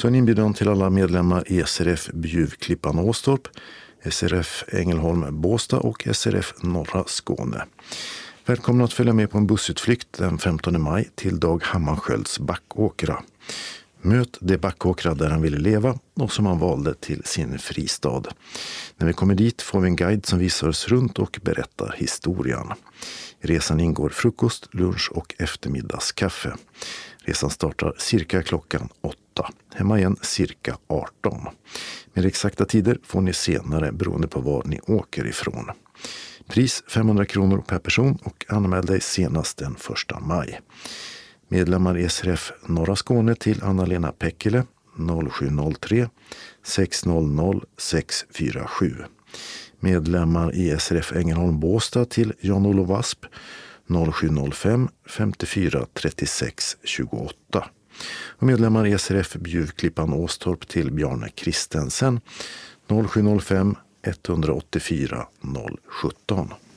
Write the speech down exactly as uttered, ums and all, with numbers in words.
Så en inbjudan till alla medlemmar i S R F Bjuvklippan Åstorp, S R F Ängelholm Båstad och S R F Norra Skåne. Välkomna att följa med på en bussutflykt den femtonde maj till Dag Hammarskjölds Backåkra. Möt det Backåkra där han ville leva och som han valde till sin fristad. När vi kommer dit får vi en guide som visar oss runt och berättar historien. I resan ingår frukost, lunch och eftermiddagskaffe. Resan startar cirka klockan åtta. Hemma igen cirka arton. Med exakta tider får ni senare beroende på var ni åker ifrån. Pris femhundra kronor per person och anmäl dig senast den första maj. Medlemmar i S R F Norra Skåne till Anna-Lena Pekkele noll sju noll tre sex noll noll sex fyra sju. Medlemmar i S R F Ängelholm Båstad till Jan-Olof Wasp noll sju noll fem femtiofyra trettiosex tjugoåtta. Och medlemmar i S R F Bjuvklippan Åstorp till Bjarne Kristensen noll sju noll fem ett åtta fyra noll sjutton.